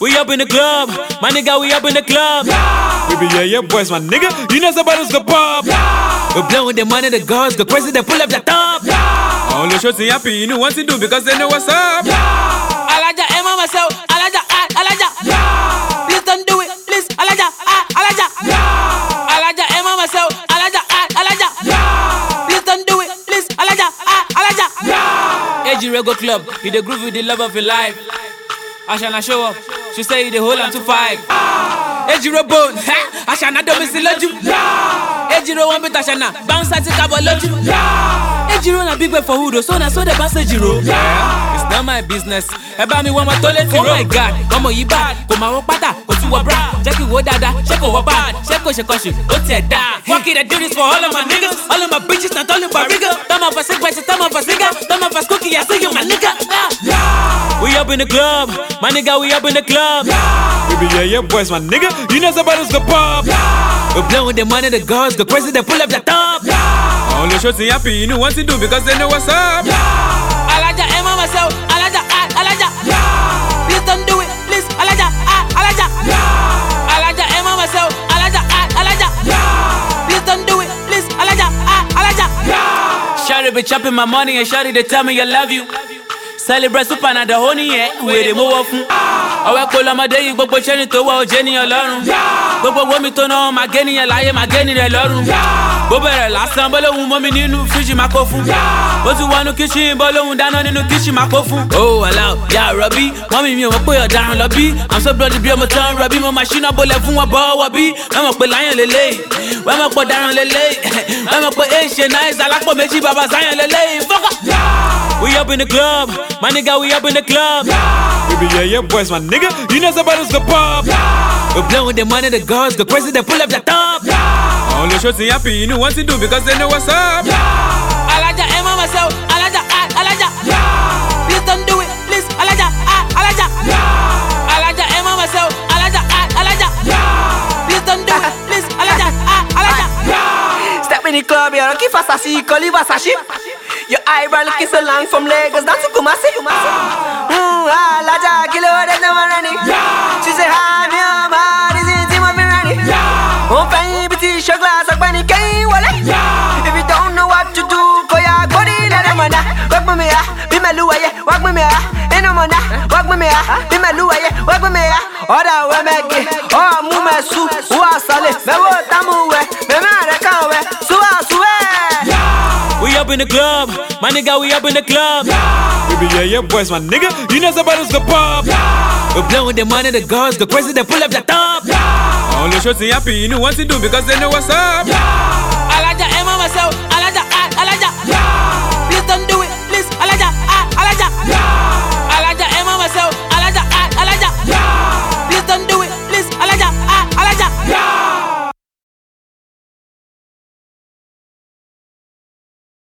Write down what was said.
We up in the club, my nigga, we up in the club. We be yeah boys, my nigga. You know somebody's the pop. We blowing the money, the girls go crazy, they pull up the top. All the shots happy, you know what to do because they know what's up. Alaja, Emma, myself, Alaja, Alaja. Please don't do it, please, Alaja, Alaja. Alaja, Emma, myself, Alaja, Alaja. Please don't do it, please, Alaja, Alaja. Ejiro go club, he the groove with the love of your life. Ashana show up, she say the whole and to 5. Ejiro bone, Ashana don't miss the loju. Ejiro one bit Ashana, bounce at the cabo loju. Ejiro na big way for who, so na so the bounce Ejiro. It's not my business. About me one more toilet. Oh my God, come on you bad, come on pata, go to a bra, check it what dada, check over bad, check what she, what's that da? Fuck it, I do this for all of my niggas, all of my bitches, not all of my rigor. Thumb up a cigarette, thumb up a cigar, thumb up a cookie, I see you my nigga. We up in the club, my nigga, we up in the club. We be yeah boys, my nigga. You know somebody's the pop. We blowing the money, the girls go crazy, they pull up the top. All the shots happy, you know what to do because they know what's up. Alaja, Emma, myself, Alaja, Alaja. Please don't do it, please, Alaja, Alaja. Alaja, Emma, myself, Alaja, Alaja. Please don't do it, please, Alaja, Alaja. Shawty be chopping my money and shawty they tell me I love you. Celebrate super na the honey, yeah, where they move off. I will call my day, but what you to watch Jenny alone. But what me to know, my getting a lie, my getting a lot. But last time, but woman in new fish in my coffin. But you want to kitchen, but down in the kitchen, my coffin. Oh, allow, yeah, Robbie, mommy, me, put your down, lobby. I'm so bloody, be on my tongue, Robbie, my machine, I bought from a ball, Wabby. I'm a lion lele. When I put down lele, I'm a put Asian eyes, I like what makes you Baba Zion lele. We up in the club, my nigga, we up in the club. We be yeah boys, my nigga. You know somebody's the pop. We blowing the money, the girls go crazy, they pull up the top. All the shots happy, you know what to do because they know what's up. Alaja, Emma, myself, Alaja, Alaja. Please don't do it, please, Alaja, Alaja. Alaja, Emma, myself, Alaja, Alaja. Please don't do it, please, Alaja, Alaja. Step in the club, you're looking for Sashi, Koli Vasashi. Your eyebrow looking so long from Lagos down to Kumasi. Alaja, kilo, there's no one running. She say, hi, me, I'm hard, is it team of me running? Oh, baby, t-shirt glass, I'm bunny, can't wallet. If you don't know what to do, go ya, go di, let them on that. Walk with me, be my lua, yeah, walk with me, ain't no more that. Walk with me, be my lua, yeah, walk with me, order, we make it, oh, move my soup, who are solid, me, what I'm away, me, I can't wear, so I swear. We up in the club, my nigga, we up in the club. We be yeah boys, my nigga. You know somebody's the pop. We blowing the money, the girls go crazy, they pull up the top. All the shots happy, you know what to do because they know what's up. Alaja, Emma, myself, Alaja,